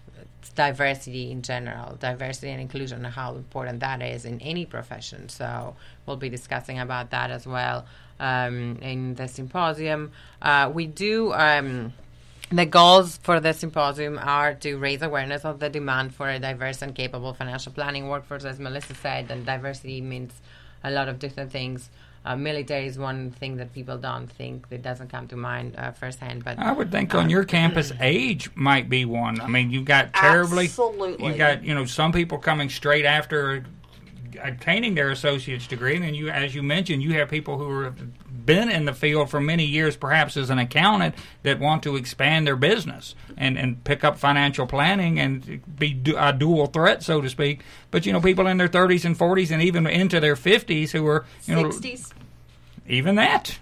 diversity in general, diversity and inclusion, and how important that is in any profession. So we'll be discussing about that as well um, in the symposium. Uh, we do... Um, The goals for the symposium are to raise awareness of the demand for a diverse and capable financial planning workforce, as Melissa said, and diversity means a lot of different things. Uh, military is one thing that people don't think, that doesn't come to mind uh, firsthand. But I would think um, on your campus, age might be one. I mean, you've got terribly... Absolutely. You've got, you know, some people coming straight after obtaining their associate's degree, and then you, as you mentioned, you have people who have been in the field for many years, perhaps as an accountant, that want to expand their business and, and pick up financial planning and be du- a dual threat, so to speak. But, you know, people in their thirties and forties and even into their fifties who are, you know, sixties. Even that.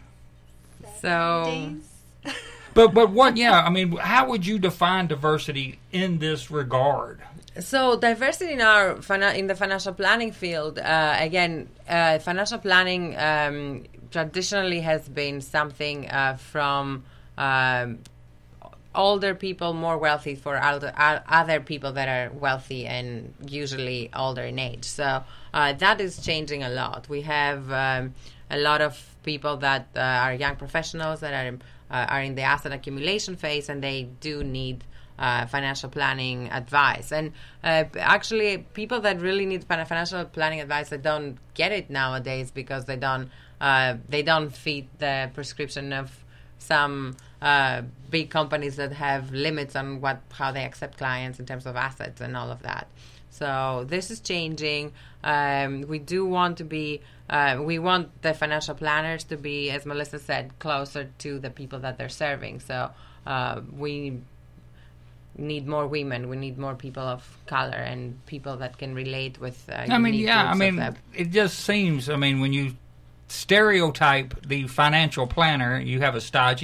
So... But, but what, yeah, I mean, how would you define diversity in this regard? So diversity in our fina- in the financial planning field, uh, again, uh, financial planning um, traditionally has been something uh, from um, older people, more wealthy, for older, other people that are wealthy and usually older in age. So uh, that is changing a lot. We have um, a lot of people that uh, are young professionals that are uh, are in the asset accumulation phase, and they do need Uh, financial planning advice. And uh, actually people that really need financial planning advice that don't get it nowadays because they don't uh, they don't fit the prescription of some uh, big companies that have limits on what how they accept clients in terms of assets and all of that. So this is changing. Um, we do want to be uh, we want the financial planners to be, as Melissa said, closer to the people that they're serving. So uh, we need more women. We need more people of color and people that can relate with. Uh, I mean, yeah. I mean, uh, it just seems. I mean, when you stereotype the financial planner, you have a stodgy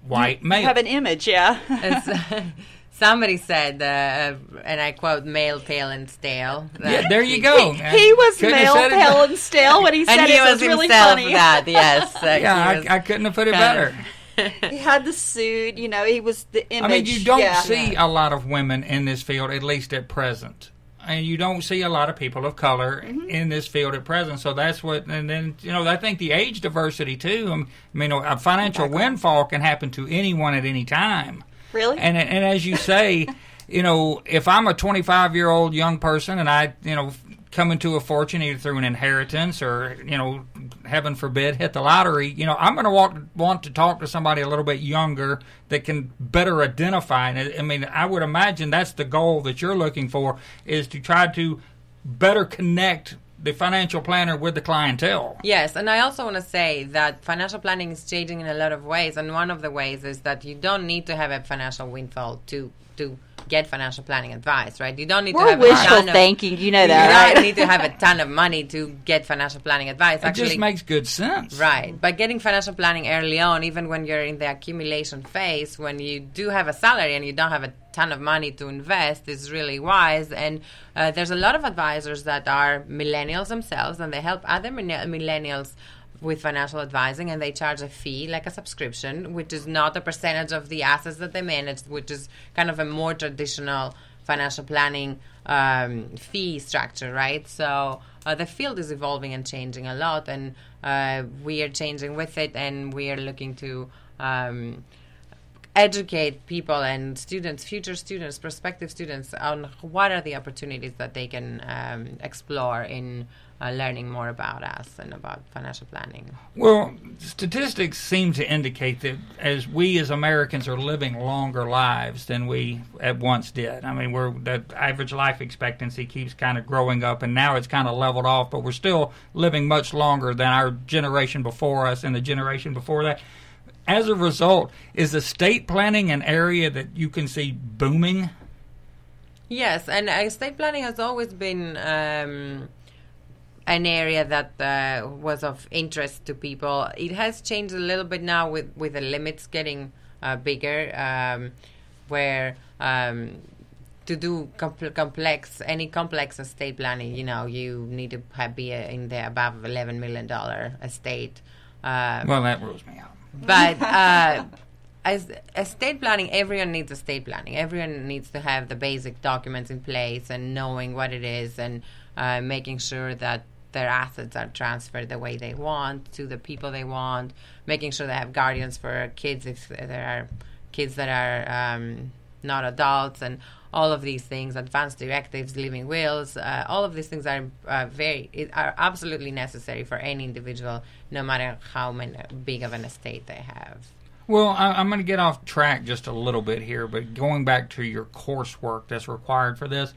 white you male. have an image, yeah. It's, somebody said, uh, and I quote, male, pale, and stale. Yeah, there you go. He was Couldn't have male, said it pale, better. and stale when he said and he it. was It was really himself funny. that, yes. Uh, Yeah, he was I, I couldn't have put it kind better. of- He had the suit, you know, he was the image. I mean, you don't yeah. see a lot of women in this field, at least at present. And you don't see a lot of people of color Mm-hmm. in this field at present. So that's what, and then, you know, I think the age diversity, too. I mean, a financial windfall can happen to anyone at any time. Really? And and as you say, you know, if I'm a twenty-five-year-old young person and I, you know, come into a fortune either through an inheritance or, you know, heaven forbid, hit the lottery, you know, I'm going to want, want to talk to somebody a little bit younger that can better identify. And I mean, I would imagine that's the goal that you're looking for, is to try to better connect the financial planner with the clientele. Yes, and I also want to say that financial planning is changing in a lot of ways, and one of the ways is that you don't need to have a financial windfall to to get financial planning advice, right? You don't need We're to have a wishful ton of, thinking, you know you that, don't right? need to have a ton of money to get financial planning advice. It Actually, just makes good sense. right. By getting financial planning early on, even when you're in the accumulation phase, when you do have a salary and you don't have a ton of money to invest, is really wise. And uh, there's a lot of advisors that are millennials themselves, and they help other millenn- millennials with financial advising, and they charge a fee, like a subscription, which is not a percentage of the assets that they manage, which is kind of a more traditional financial planning um, fee structure, right? So uh, the field is evolving and changing a lot, and uh, we are changing with it, and we are looking to um, educate people and students, future students, prospective students, on what are the opportunities that they can um, explore in uh, learning more about us and about financial planning. Well, statistics seem to indicate that as we as Americans are living longer lives than we at once did. I mean, we're the average life expectancy keeps kind of growing up, and now it's kind of leveled off, but we're still living much longer than our generation before us and the generation before that. As a result, is estate planning an area that you can see booming? Yes, and uh, estate planning has always been um, an area that uh, was of interest to people. It has changed a little bit now with, with the limits getting uh, bigger, um, where um, to do compl- complex, any complex estate planning, you know, you need to have, be a, in the above eleven million dollars estate. Uh, Well, that rules me out. But uh, as estate planning, everyone needs estate planning. Everyone needs to have the basic documents in place and knowing what it is, and uh, making sure that their assets are transferred the way they want to the people they want, making sure they have guardians for kids if there are kids that are um, not adults, and all of these things, advanced directives, living wills, uh, all of these things are uh, very are absolutely necessary for any individual, no matter how many, big of an estate they have. Well, I, I'm going to get off track just a little bit here, but going back to your coursework that's required for this,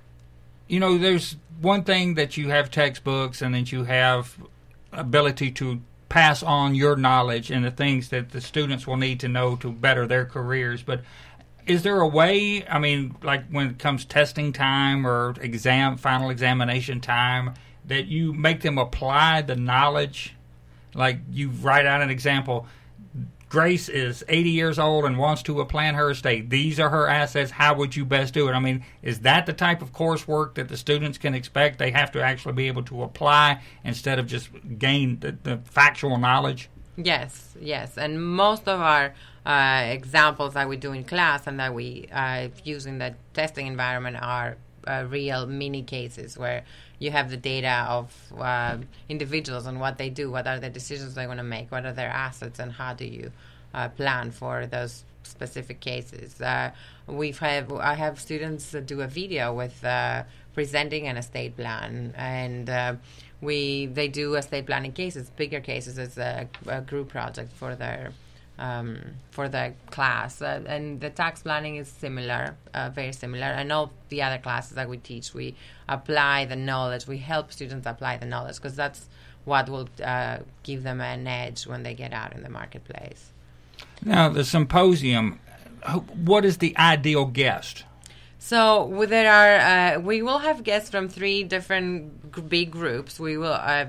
you know, there's one thing that you have textbooks and that you have ability to pass on your knowledge and the things that the students will need to know to better their careers, but is there a way, I mean, like when it comes testing time or exam, final examination time, that you make them apply the knowledge? Like you write out an example, Grace is eighty years old and wants to plan her estate. These are her assets. How would you best do it? I mean, is that the type of coursework that the students can expect? They have to actually be able to apply instead of just gain the, the factual knowledge? Yes, yes. And most of our uh, examples that we do in class and that we uh, use in the testing environment are uh, real mini cases where you have the data of uh, individuals and what they do, what are the decisions they want to make, what are their assets, and how do you uh, plan for those specific cases. Uh, we've have I have students uh, do a video with uh, presenting an estate plan, and uh, we they do estate planning cases, bigger cases, as a, a group project for their um, for the class. Uh, and the tax planning is similar, uh, very similar. And all the other classes that we teach, we apply the knowledge. We help students apply the knowledge because that's what will uh, give them an edge when they get out in the marketplace. Now, the symposium, what is the ideal guest? So there are, uh, we will have guests from three different g- big groups. We will, uh,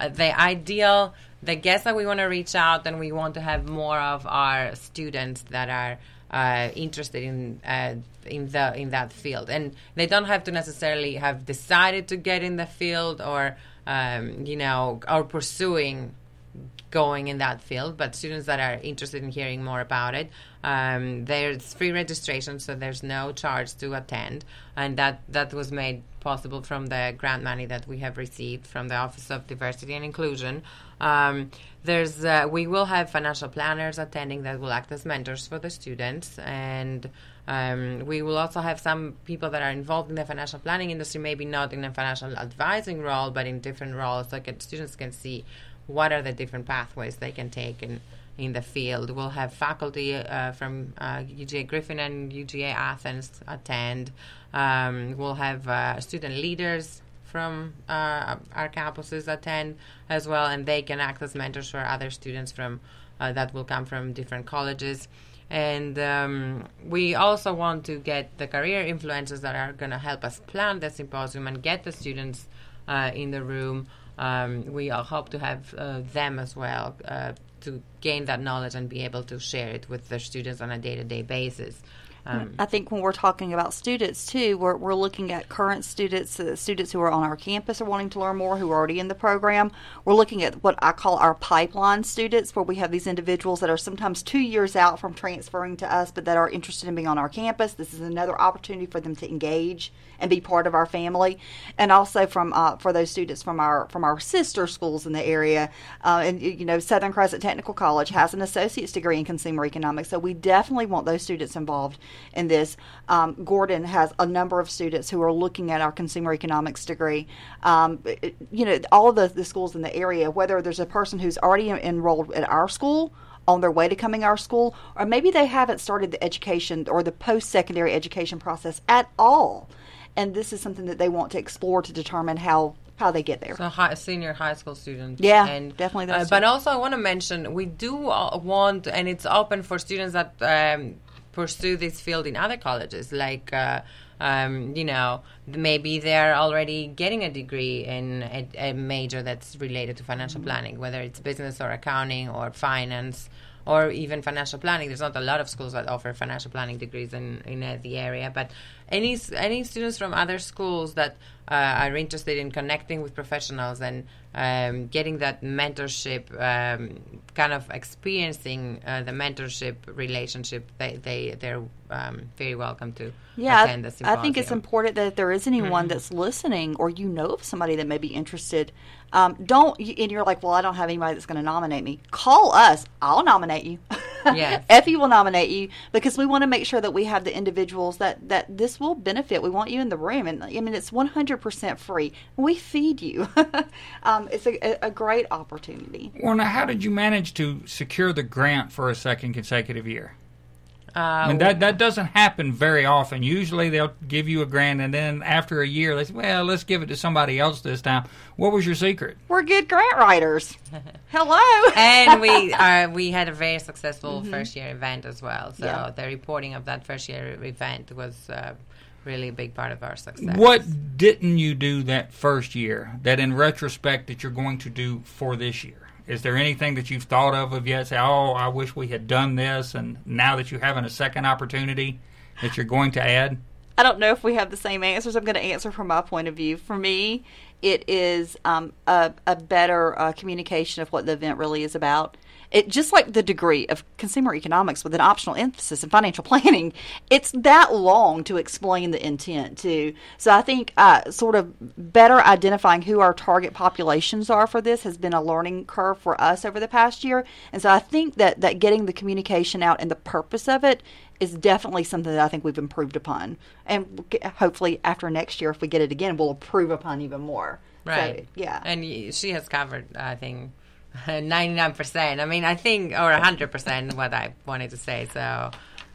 uh, the ideal, the guests that we want to reach out, and we want to have more of our students that are uh, interested in uh, in the in that field, and they don't have to necessarily have decided to get in the field or um, you know or pursuing going in that field, but students that are interested in hearing more about it. Um, there's free registration, so there's no charge to attend, and that, that was made possible from the grant money that we have received from the Office of Diversity and Inclusion. Um, there's uh, we will have financial planners attending that will act as mentors for the students, and um, we will also have some people that are involved in the financial planning industry, maybe not in a financial advising role, but in different roles, so that students can see what are the different pathways they can take in, in the field. We'll have faculty uh, from uh, U G A Griffin and U G A Athens attend. Um, we'll have uh, student leaders from uh, our campuses attend as well, and they can act as mentors for other students from uh, that will come from different colleges. And um, we also want to get the career influencers that are going to help us plan the symposium and get the students uh, in the room. Um, we all hope to have uh, them as well uh, to gain that knowledge and be able to share it with their students on a day-to-day basis. Um, I think when we're talking about students, too, we're, we're looking at current students, uh, students who are on our campus are wanting to learn more, who are already in the program. We're looking at what I call our pipeline students, where we have these individuals that are sometimes two years out from transferring to us, but that are interested in being on our campus. This is another opportunity for them to engage and be part of our family. And also from uh, for those students from our from our sister schools in the area. Uh, and, you know, Southern Crescent Technical College has an associate's degree in consumer economics, so we definitely want those students involved in this. Um, Gordon has a number of students who are looking at our consumer economics degree. Um, it, you know, all of the, the schools in the area, whether there's a person who's already enrolled at our school on their way to coming our school, or maybe they haven't started the education or the post-secondary education process at all. And this is something that they want to explore to determine how how they get there. So high, senior high school students. Yeah, and, definitely those uh, But also I want to mention, we do uh, want, and it's open for students that um, pursue this field in other colleges, like, uh, um, you know, maybe they're already getting a degree in a, a major that's related to financial mm-hmm. planning, whether it's business or accounting or finance or even financial planning. There's not a lot of schools that offer financial planning degrees in, in uh, the area, but any any students from other schools that uh, are interested in connecting with professionals and um, getting that mentorship, um, kind of experiencing uh, the mentorship relationship, they, they, they're um, very welcome to yeah, attend the symposium. I think it's important that if there is anyone Mm-hmm. that's listening, or you know of somebody that may be interested, um, don't, and you're like, well, I don't have anybody that's going to nominate me. Call us. I'll nominate you. Yes. Effie will nominate you, because we want to make sure that we have the individuals that, that this will benefit. We want you in the room. And I mean, it's one hundred percent free. We feed you. um, it's a, a great opportunity. Well, now, how did you manage to secure the grant for a second consecutive year? Uh, I mean, that, that doesn't happen very often. Usually they'll give you a grant, and then after a year, they say, well, let's give it to somebody else this time. What was your secret? We're good grant writers. Hello. And we uh, we had a very successful Mm-hmm. first year event as well. So Yeah. the reporting of that first year event was uh, really a big part of our success. What didn't you do that first year that in retrospect that you're going to do for this year? Is there anything that you've thought of of yet? Say, oh, I wish we had done this, and now that you're having a second opportunity that you're going to add? I don't know if we have the same answers. I'm going to answer from my point of view. For me, it is um, a, a better uh, communication of what the event really is about. It just like the degree of consumer economics with an optional emphasis in financial planning, it's that long to explain the intent too. So I think uh, sort of better identifying who our target populations are for this has been a learning curve for us over the past year. And so I think that, that getting the communication out and the purpose of it is definitely something that I think we've improved upon. And hopefully after next year, if we get it again, we'll improve upon even more. Right. So, yeah. And y- she has covered, I think, ninety-nine percent. I mean, I think, or one hundred percent what I wanted to say. So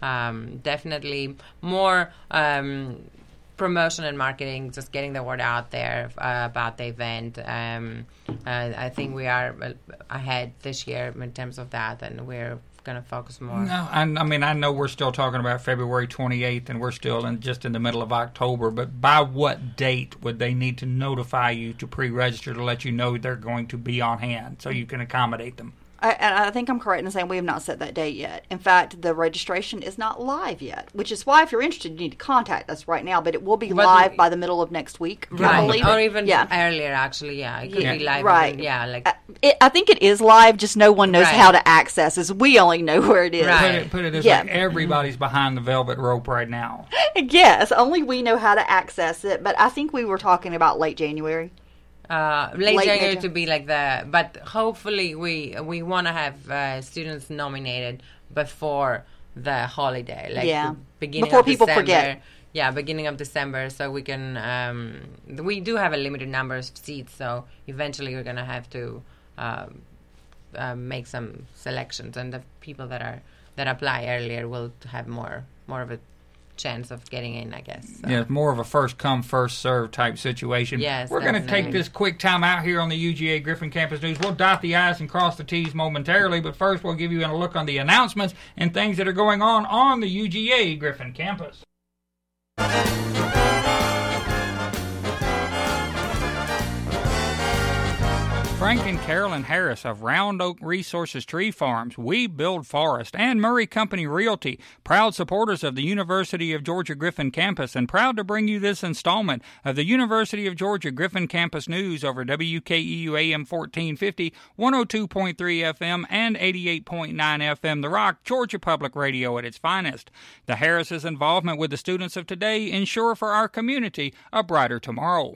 um, definitely more um, promotion and marketing, just getting the word out there uh, about the event. Um, uh, I think we are ahead this year in terms of that, and we're going to focus more. No, I, I mean, I know we're still talking about February twenty-eighth, and we're still in just in the middle of October, but by what date would they need to notify you to pre-register to let you know they're going to be on hand so you can accommodate them? I, and I think I'm correct in saying we have not set that date yet. In fact, the registration is not live yet, which is why if you're interested, you need to contact us right now. But it will be But live we- by the middle of next week, I Right, believe. or even yeah. earlier, actually, yeah. It could Yeah, be live. right. even- yeah, like... Uh, It, I think it is live, just no one knows Right. how to access it. We only know where it is. Right. Put it, put it this Yeah. way, everybody's behind the velvet rope right now. Yes, only we know how to access it. But I think we were talking about late January. Uh, late, Late January Jan- to be like the, but hopefully we we want to have uh, students nominated before the holiday, like Yeah. the beginning Before of people December. forget. Yeah, beginning of December, so we can. Um, we do have a limited number of seats, so eventually we're gonna have to um, uh, make some selections, and the people that are that apply earlier will have more more of a chance of getting in, I guess. So. Yeah, it's more of a first come, first served type situation. Yes, We're going to take definitely. this quick time out here on the U G A Griffin Campus News. We'll dot the I's and cross the T's momentarily, but first we'll give you a look on the announcements and things that are going on on the U G A Griffin Campus. Frank and Carolyn Harris of Round Oak Resources Tree Farms, We Build Forest, and Murray Company Realty, proud supporters of the University of Georgia Griffin Campus, and proud to bring you this installment of the University of Georgia Griffin Campus News over W K E U A M fourteen fifty, one oh two point three F M, and eighty-eight point nine F M, The Rock, Georgia Public Radio at its finest. The Harris's involvement with the students of today ensure for our community a brighter tomorrow.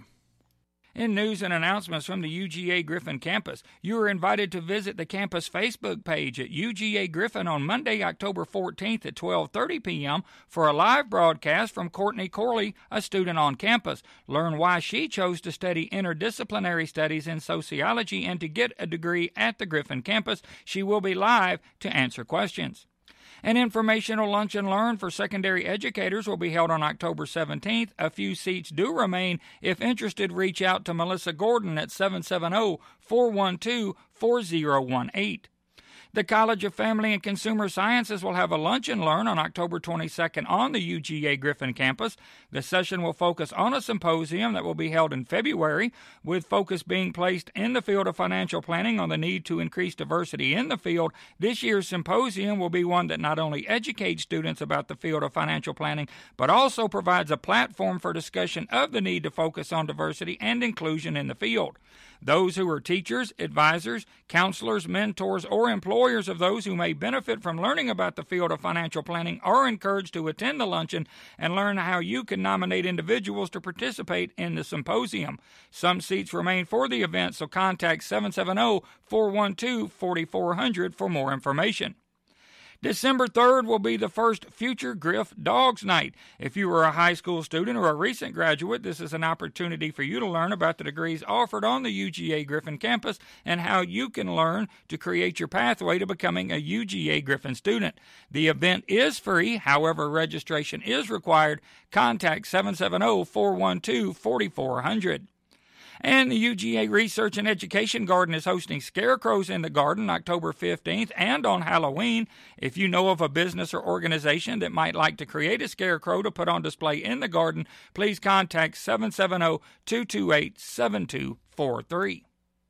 In news and announcements from the U G A Griffin campus, you are invited to visit the campus Facebook page at U G A Griffin on Monday, October fourteenth at twelve thirty p.m. for a live broadcast from Courtney Corley, a student on campus. Learn why she chose to study interdisciplinary studies in sociology and to get a degree at the Griffin campus. She will be live to answer questions. An informational lunch and learn for secondary educators will be held on October seventeenth. A few seats do remain. If interested, reach out to Melissa Gordon at seven seven zero, four one two, four zero one eight. The College of Family and Consumer Sciences will have a lunch and learn on October twenty-second on the U G A Griffin campus. The session will focus on a symposium that will be held in February, with focus being placed in the field of financial planning on the need to increase diversity in the field. This year's symposium will be one that not only educates students about the field of financial planning, but also provides a platform for discussion of the need to focus on diversity and inclusion in the field. Those who are teachers, advisors, counselors, mentors, or employers of those who may benefit from learning about the field of financial planning are encouraged to attend the luncheon and learn how you can nominate individuals to participate in the symposium. Some seats remain for the event, so contact seven seven zero, four one two, four four zero zero for more information. December third will be the first Future Griff Dogs Night. If you are a high school student or a recent graduate, this is an opportunity for you to learn about the degrees offered on the U G A Griffin campus and how you can learn to create your pathway to becoming a U G A Griffin student. The event is free, however, registration is required. Contact seven seven zero, four one two, four four zero zero. And the U G A Research and Education Garden is hosting Scarecrows in the Garden October fifteenth and on Halloween. If you know of a business or organization that might like to create a scarecrow to put on display in the garden, please contact seven seven zero, two two eight, seven two four three.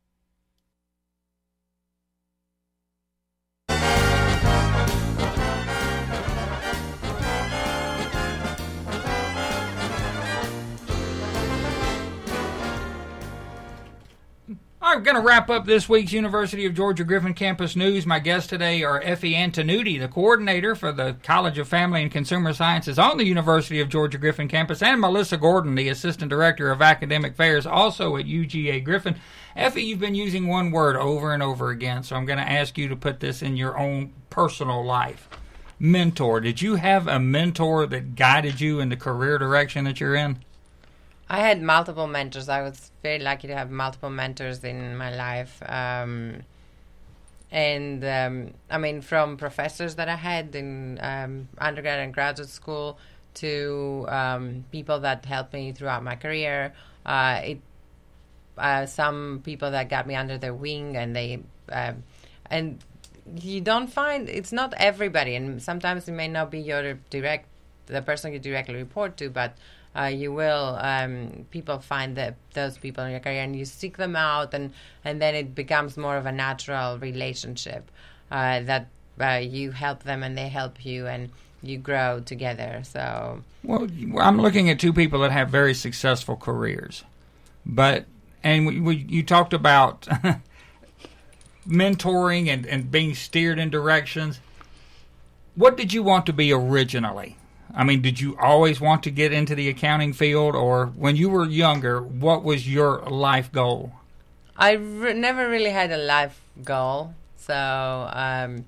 I'm going to wrap up this week's University of Georgia Griffin Campus News. My guests today are Effie Antonucci, the coordinator for the College of Family and Consumer Sciences on the University of Georgia Griffin Campus, and Melissa Gordon, the assistant director of academic affairs, also at U G A Griffin. Effie, you've been using one word over and over again, so I'm going to ask you to put this in your own personal life. Mentor. Did you have a mentor that guided you in the career direction that you're in? I had multiple mentors. I was very lucky to have multiple mentors in my life. Um, and, um, I mean, from professors that I had in um, undergrad and graduate school to um, people that helped me throughout my career. Uh, it, uh, some people that got me under their wing, and they... Uh, and you don't find, it's not everybody, and sometimes it may not be your direct, the person you directly report to, but uh, you will, um, people find that those people in your career, and you seek them out, and, and then it becomes more of a natural relationship uh, that uh, you help them and they help you, and you grow together. So, well, I'm looking at two people that have very successful careers, but and we, we you talked about mentoring and, and being steered in directions. What did you want to be originally? I mean, did you always want to get into the accounting field, or when you were younger, what was your life goal? I re- never really had a life goal, so um,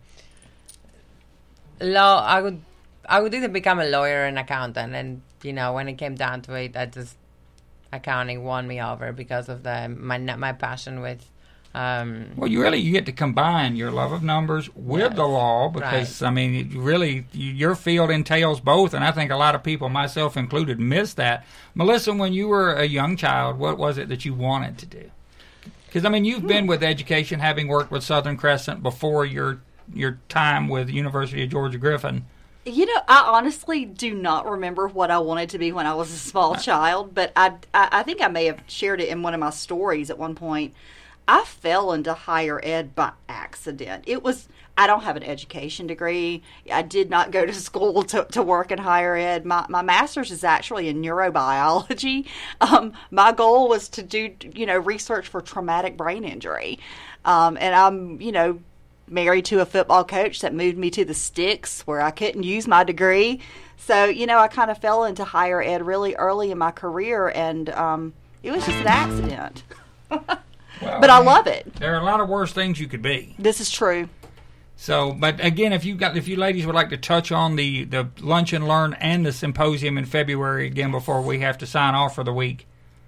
law. I would, I would either become a lawyer or an accountant, and you know, when it came down to it, I just accounting won me over because of the my my passion with. Um, well, you really you get to combine your love of numbers with yes, the law because, right. I mean, it really, you, your field entails both, and I think a lot of people, myself included, miss that. Melissa, when you were a young child, what was it that you wanted to do? Because, I mean, you've been with education, having worked with Southern Crescent before your your time with University of Georgia Griffin. You know, I honestly do not remember what I wanted to be when I was a small child, but I, I, I think I may have shared it in one of my stories at one point. I fell into higher ed by accident. It was, I don't have an education degree. I did not go to school to, to work in higher ed. My, my master's is actually in neurobiology. Um, my goal was to do, you know, research for traumatic brain injury. Um, and I'm, you know, married to a football coach that moved me to the sticks where I couldn't use my degree. So, you know, I kind of fell into higher ed really early in my career, and um, it was just an accident. Well, but I love it. There are a lot of worse things you could be. This is true. So, but again, if you got, if you ladies would like to touch on the, the Lunch and Learn and the symposium in February again before we have to sign off for the week,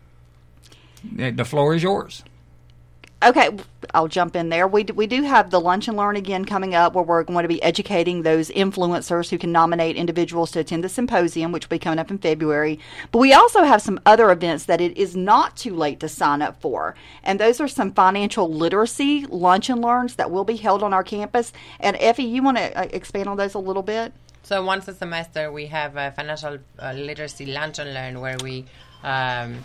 the floor is yours. Okay, I'll jump in there. We do, we do have the Lunch and Learn again coming up, where we're going to be educating those influencers who can nominate individuals to attend the symposium, which will be coming up in February. But we also have some other events that it is not too late to sign up for. And those are some financial literacy Lunch and Learns that will be held on our campus. And Effie, you want to uh, expand on those a little bit? So once a semester, we have a financial uh, literacy Lunch and Learn where we... Um,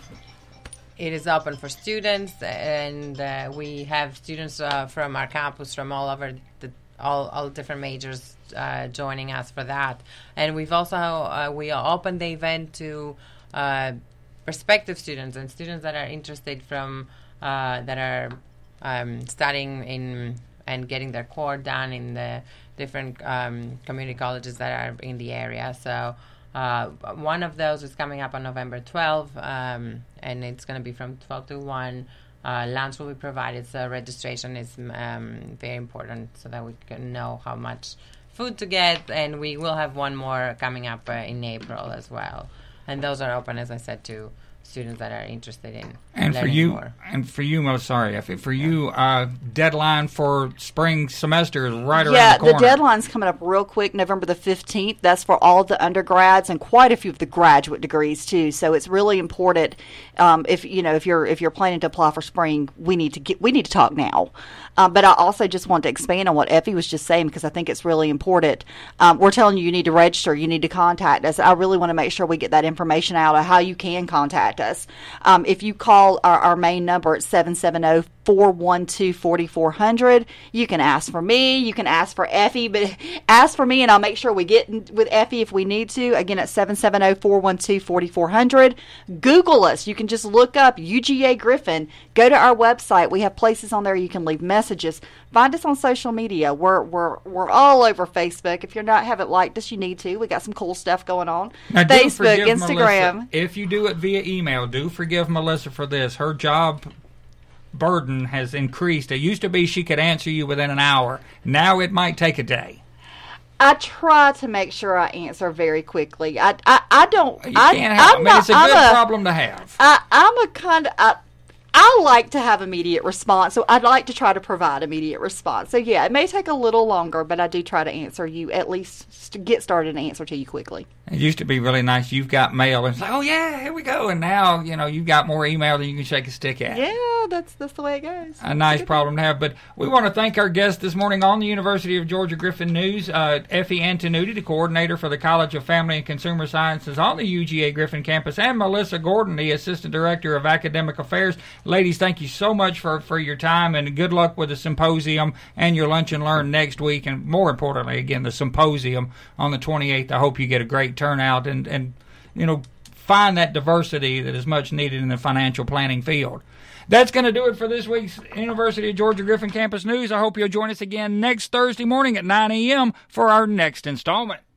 It is open for students, and uh, we have students uh, from our campus from all over the all, all different majors uh, joining us for that. And we've also uh, we opened the event to uh, prospective students and students that are interested from uh, that are um, studying in and getting their core done in the different um, community colleges that are in the area. So. Uh, one of those is coming up on November twelfth, um, and it's going to be from twelve to one. Uh, lunch will be provided, so registration is um, very important so that we can know how much food to get, and we will have one more coming up uh, in April as well. And those are open, as I said, to students that are interested in and learning for you, more. And for you, I'm sorry, Effie, for you, uh, deadline for spring semester is right yeah, around the corner. Yeah, the deadline's coming up real quick, November the fifteenth. That's for all the undergrads and quite a few of the graduate degrees too. So it's really important. Um, if you know, if you're if you're planning to apply for spring, we need to get we need to talk now. Um, but I also just want to expand on what Effie was just saying, because I think it's really important. Um, we're telling you you need to register, you need to contact us. I really want to make sure we get that information out of how you can contact us. Um, if you call our, our main number at seven seven zero, four one two, four four zero zero, you can ask for me, you can ask for Effie, but ask for me and I'll make sure we get in with Effie if we need to. Again, at seven seven zero, four one two, four four zero zero. Google us. You can just look up U G A Griffin. Go to our website. We have places on there you can leave messages. Find us on social media. We're we're we're all over Facebook. If you're not haven't liked us, you need to. We got some cool stuff going on. Now, Facebook, Instagram. Melissa, if you do it via email, do forgive Melissa for this. Her job burden has increased. It used to be she could answer you within an hour. Now it might take a day. I try to make sure I answer very quickly. I I, I don't. You I, can't have. I'm I mean, it's a not, good I'm a, problem to have. I, I'm a kind of. I, I I like to have immediate response, so I'd like to try to provide immediate response. So yeah, it may take a little longer, but I do try to answer you, at least to get started and answer to you quickly. It used to be really nice. You've got mail, and it's like, oh yeah, here we go. And now, you know, you've got more email than you can shake a stick at. Yeah, that's that's the way it goes. A nice problem to have. But we want to thank our guest this morning on the University of Georgia Griffin News, uh, Effie Antonucci, the coordinator for the College of Family and Consumer Sciences on the U G A Griffin campus, and Melissa Gordon, the Assistant Director of Academic Affairs. Ladies, thank you so much for, for your time, and good luck with the symposium and your Lunch and Learn next week, and more importantly, again, the symposium on the twenty-eighth. I hope you get a great turnout and, and you know, find that diversity that is much needed in the financial planning field. That's going to do it for this week's University of Georgia Griffin Campus News. I hope you'll join us again next Thursday morning at nine a.m. for our next installment.